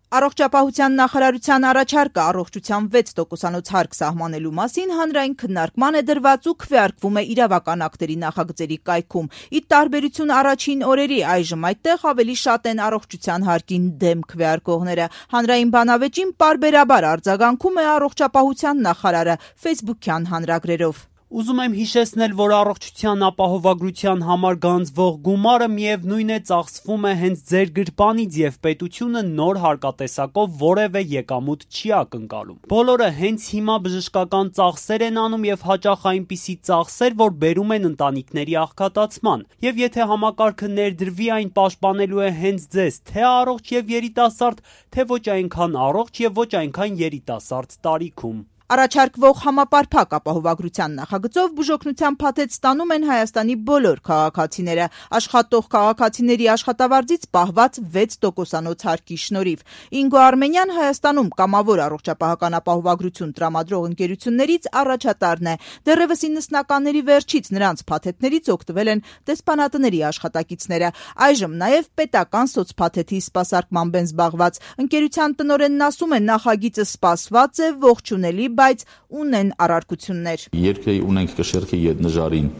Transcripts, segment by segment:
Առողջապահության նախարարության առաջարկը առողջության 6% հարկ սահմանելու մասին հանրային քննարկման է դրված ու քվեարկվում է իրավական ակտերի նախագծերի կայքում։ Ի տարբերություն առաջին օրերի, այժմ այդտեղ ավելի շատ են առողջության հարկին դեմ քվեարկողները։ Հանրային բանավեճին պարբերաբար արձագանքում է առողջապահության նախարարը Facebook-յան հանրագրերով։ Ուզում եմ հիշեցնել, որ առողջության ապահովագրության համար գանձվող գումարը միևնույն է ծախսվում է հենց ձեր գրպանից եւ պետությունը նոր հարկատեսակով որևէ եկամուտ չի ակնկալում։ Բոլորը հենց հիմա բժշկական ծախսեր են անում եւ հաճախ այնպիսի ծախսեր, որ բերում են ընտանիքների աղքատացման։ Եվ եթե համակարգը ներդրվի, այն պաշտպանելու է հենց ձեզ, թե առողջ եւ երիտասարդ, թե ոչ այնքան առողջ եւ ոչ այնքան երիտասարդ տարիքում։ Առաջարկվող համապարփակ ապահովագրության նախագծով բուժօգնության փաթեթ ստանում են Հայաստանի բոլոր քաղաքացիները, աշխատող քաղաքացիների աշխատավարձից պահված 6% հարկի շնորհիվ։ Ինգո Արմենյան Հայաստանում կամավոր առողջապահական ապահովագրություն տրամադրող ընկերություններից առաջատարն է։ Դեռևս 90-ականների վերջից նրանց փաթեթներից օգտվել են դեսպանատների աշխատակիցները։ Այժմ նաև պետական սոցփաթեթի սպասարկմամբ են զբաղված։ Ընկերության տնօրենն ասում է, նախագիծը սպասված է, ողջունելի, բայց ունեն առարկություններ։ Երկրի ունենք կշեռքի ետնժարին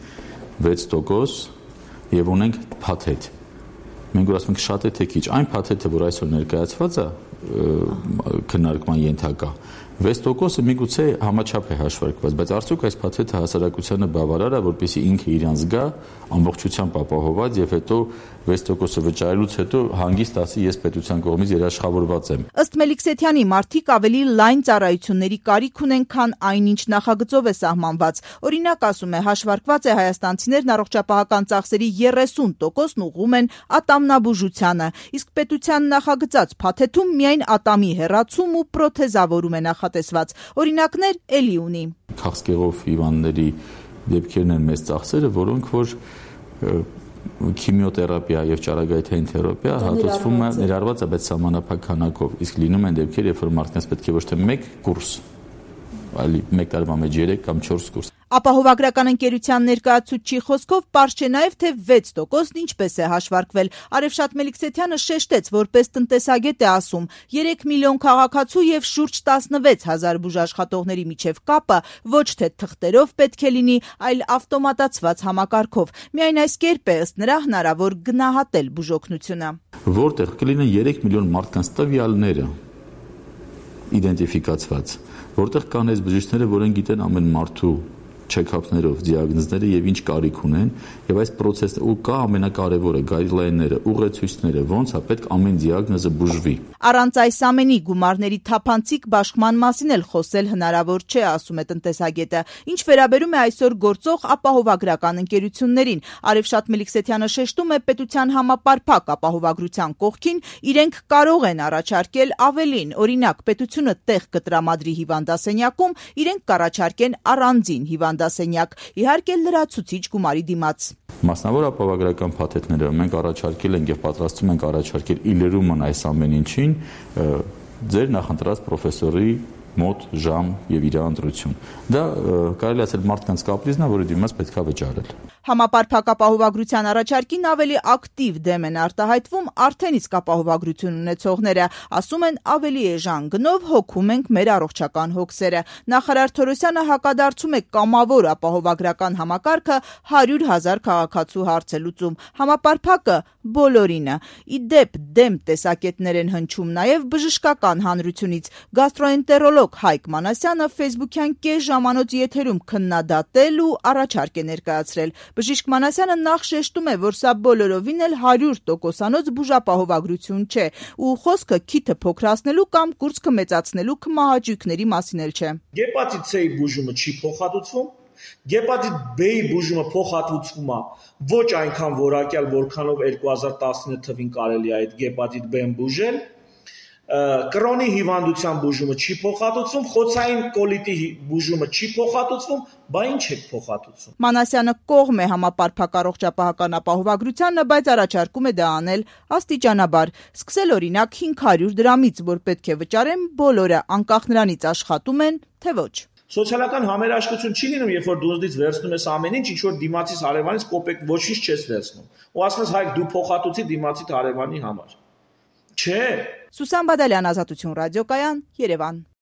6% եւ ունենք փաթեթ։ Մենք որ ասում ենք շատ է թե քիչ, այն փաթեթը, որ այսօր ներկայացված է քննարկման ենթակա, 6%-ը միգուցե համաչափ է հաշվարկված, բայց արդյոք այս փաթեթը հասարակությանը բավարար է, որպեսզի ինքը իրան զգա ամբողջությամբ ապահոված եւ հետո 6%-ը վճարելուց հետո հանգիստ ասի ես պետության կողմից երաշխավորված եմ։ Ըստ Մելիքսեթյանի, մարդիկ ավելի լայն ծառայությունների կարիք ունեն, քան այնինչ նախագծով է սահմանված։ Օրինակ, ասում է, հաշվարկված է հայաստանցիներն առողջապահական ծախսերի 30%-ն ուղղում են ատամնաբուժությանը, իսկ պետության նախագծած փաթեթում միայն ատամի հեռացում ու պրոթեզավորում է նախատեսված։ Օրինակներ էլի ունի։ Քաղցկեղով հիվանդների դեպքերն են մեծ ծախսերը, որոնք որ քիմիոթերապիա եւ ճառագայթային թերապիա հատուցվում է ներառված է, բայց սահմանափակ քանակով։ Իսկ լինում են դեպքեր, երբ որ մարդկանց պետք է ոչ թե 1 կուրս, այլ 1 տարվա մեջ 3 կամ 4 կուրս։ Ապահովագրական ընկերության ներկայացուցչի խոսքով պարզ չէ նաև, թե 6%-ն ինչպես է հաշվարկվել։ Արևշատ Մելիքսեթյանը շեշտեց, որպես տնտեսագետ է ասում, 3 միլիոն քաղաքացու եւ շուրջ 16,000 բուժաշխատողների միջև կապը ոչ թե թղթերով պետք է լինի, այլ ավտոմատացված համակարգով։ Միայն այս կերպ է ըստ նրա հնարավոր գնահատել բուժօգնությունը։ Որտեղ կլինեն 3 միլիոն մարդկանց տվյալները իդենտիֆիկացված, որտեղ կան այս բժիշկները, որոնք գիտեն ամեն մարդու չեքափներով դիագնոզները եւ ինչ կարիք ունեն եւ այս process-ը ու կա ամենակարևորը գայդլայնները, ուղեցույցները, ոնց է պետք ամեն դիագնոզը բուժվի։ Առանց այս ամենի գումարների թափանցիկ բաշխման մասին էլ խոսել հնարավոր չէ, ասում է տնտեսագետը։ Ինչ վերաբերում է այսօր գործող ապահովագրական ընկերություններին, Արևշատ Մելիքսեթյանը շեշտում է, պետության համապարփակ ապահովագրության կողքին իրենք կարող են առաջարկել ավելին, օրինակ պետությունը տեղ կտրամադրի հիվանդասենյակում, իրենք կառաջարկեն առանձին հիվանդասենյակ, իհարկե լրացուցիչ գումարի դիմաց։ Մասնավոր ապահովագրական փաթեթները մենք առաջարկել ենք եւ պատրաստում ենք առաջարկել իլերումն այս ամեն ինչին ձեր նախընտրած պրոֆեսորի մոտ ժամ եւ իր ընտրություն։ Դա կարելի ասել մարդկանց կապրիզն է, որի դիմաց պետք է վճարել։ Համապարփակ ապահովագրության առաջարկին ավելի ակտիվ դեմ են արտահայտվում արդեն իսկ ապահովագրություն ունեցողները, ասում են ավելի էժան գնով հոգում ենք մեր առողջական հոգսերը։ Նախարար Թորոսյանը հակադարձում է կամավոր ապահովագրական համակարգը 100,000 քաղաքացու հարց է լուծում։ Համապարփակը բոլորինը։ Ի դեպ դեմ տեսակետներ են հնչում նաև բժշկական հանրությունից։ Գաստրոենտերոլոգ Հայկ Մանասյանը Facebook-յան կես ժամանոց եթերում քննադատել ու առաջարկ է ներկայացրել։ Բժիշկ Մանասյանը նախ շեշտում է, որ սա բոլորովին էլ 100%-անոց բուժապահովագրություն չէ, ու խոսքը քիթը փոքրացնելու կամ կուրծքը մեծացնելու կմահաճույքների մասին էլ չէ։ Գեպատիտ C-ի բուժումը չի փոխհատուցվում, գեպատիտ B-ի բուժումը փոխհատուցվում է ոչ այնքան որակյալ, որքանով 2019 թվին կարելի է այդ գեպատիտ B-ն բուժել։ Կրոնի հիվանդության բուժումը չի փոխհատուցվում, խոցային կոլիտի բուժումը չի փոխհատուցվում, բա ինչ է փոխհատուցում։ Մանասյանը կողմ է համապարփակ առողջապահական ապահովագրությանը, բայց առաջարկում է դա անել աստիճանաբար, սկսել օրինակ 500 դրամից, որ պետք է վճարեն բոլորը, անկախ նրանից աշխատում են, թե ոչ։ Սոցիալական համերաշխություն չի լինում, երբ որ դու ուզից վերցնում ես ամեն ինչ որ դիմացից հարևանից կոպեկ ոչինչ չես վերցնում։ Ու ասում ես հայք դու փոխհատուցի դիմացի հարևանի համար։ Չէ։ Սուսան Բադալյան, Ազատություն ռադիոկայան, Երևան։